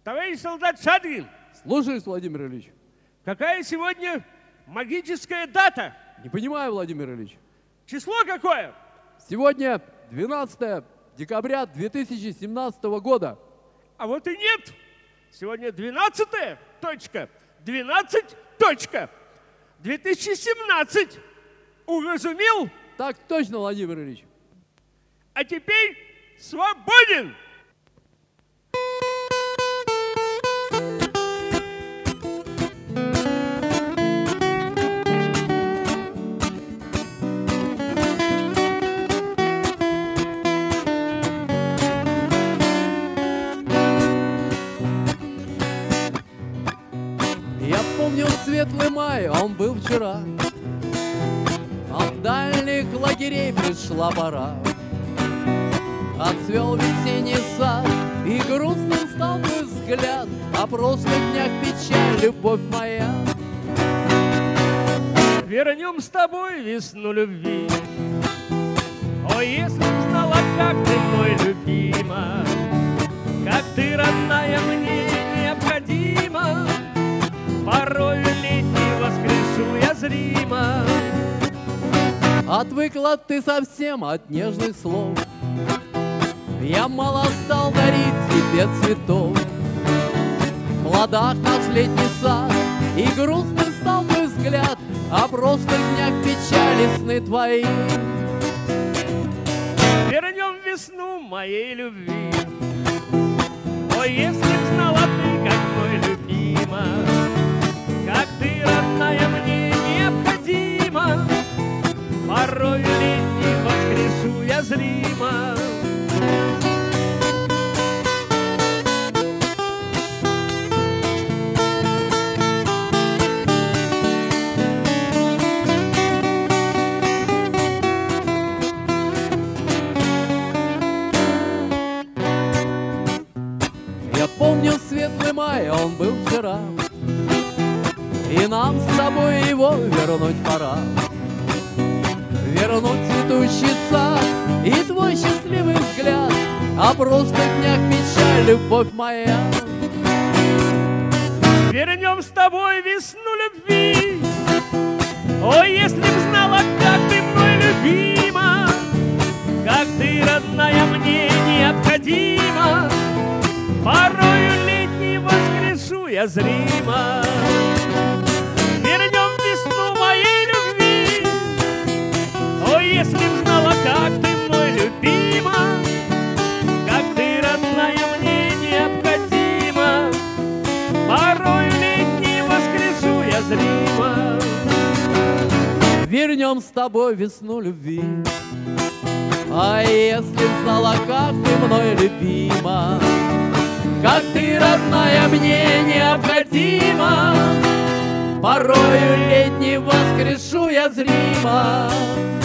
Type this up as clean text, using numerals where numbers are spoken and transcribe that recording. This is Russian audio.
Товарищ солдат Шадрин, Слушаюсь, Владимир Ильич. какая сегодня магическая дата? Не понимаю, Владимир Ильич. Число какое? Сегодня 12 декабря 2017 года. А вот и нет. Сегодня 12 точка, 12 точка, 2017. Уразумел? Так точно, Владимир Ильич. А теперь свободен. Я помню светлый май, он был вчера. От дальних лагерей пришла пора. Отцвел весенний сад, и грустным стал мой взгляд. О прошлых днях печаль, любовь моя. Вернем с тобой весну любви. О, если б знала, как ты мой любима, как ты, родная, мне необходима. Порою летний воскрешу я зримо. Отвыкла ты совсем от нежных слов. Я мало стал дарить тебе цветов. В плодах наш летний сад, и грустным стал мой взгляд. О прошлых днях печали сны твои. Вернем весну моей любви. О, если б знала ты, как мой любима, как ты, родная, мне необходима. Порою летний воскрешу я зримо. Я помню светлый май, он был вчера, и нам с тобой его вернуть пора. Вернуть цветущий сад и твой счастливый взгляд. О прошлых днях печаль, любовь моя. Вернем с тобой весну любви. О, если б знала, как ты мной любима, как ты, родная, мне необходима. Порою летний воскрешу я зримо. Вернем весну моей любви. О, если б знала, как ты мной любима, как ты, родная, мне необходима. Порою летний воскрешу я зримо. Вернем с тобой весну любви. А если б знала, как ты мной любима, как ты, родная, мне необходима. Порою летний воскрешу я зримо.